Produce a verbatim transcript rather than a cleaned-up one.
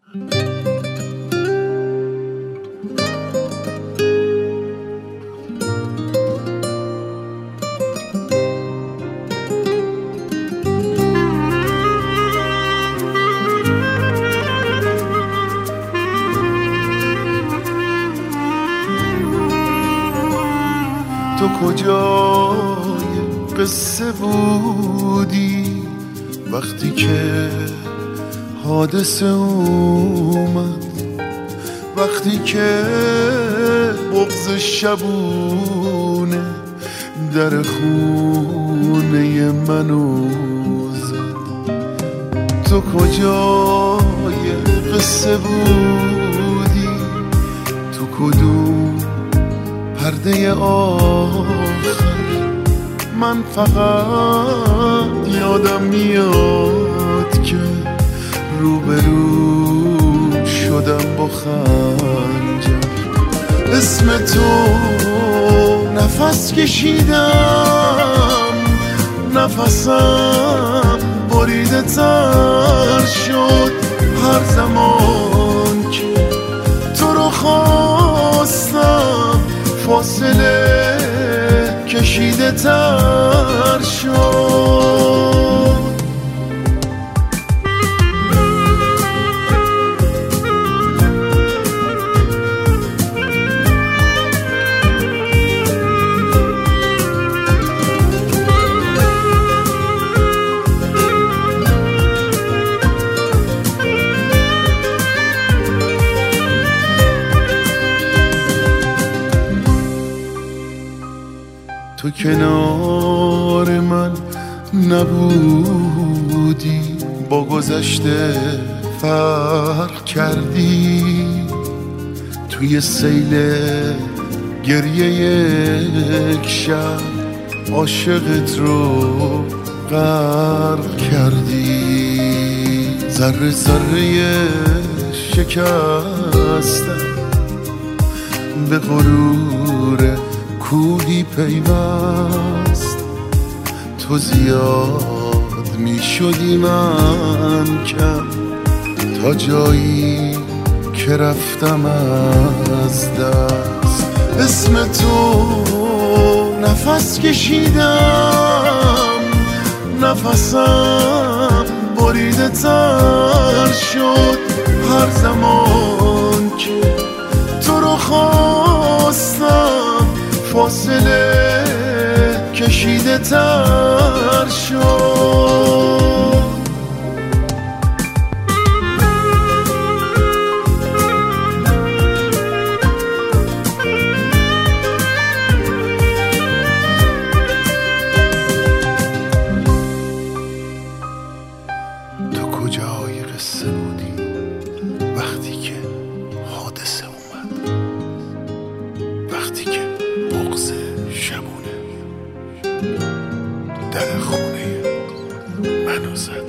تو کجای قصه بودی وقتی که حادثه اومد، وقتی که بغض شبونه در خونه منو زد؟ تو کجای قصه بودی؟ تو کدوم پرده آخر؟ من فقط یادم میاد که روبرو شدم با خنجر. اسم تو نفس کشیدم، نفسم بریده تر شد هر زمان که تو رو خواستم، فاصله کشیده تر شد. تو کنار من نبودی، با گذشته فرق کردی، توی سیل گریه یک شب عاشقت رو غرق کردی. ذره ذره شکستم به غرور کوهی پیوست، تو زیاد می شدی من کم، تا جایی که رفتم از دست. اسم تو نفس کشیدم، نفسم بریده تر شد هر زمان که تو رو خواستم، فاصله کشیده تر شد. تو کجای قصه بودی وقتی که حادثه اومد، وقتی که بغض شبونه در خونه منو زد؟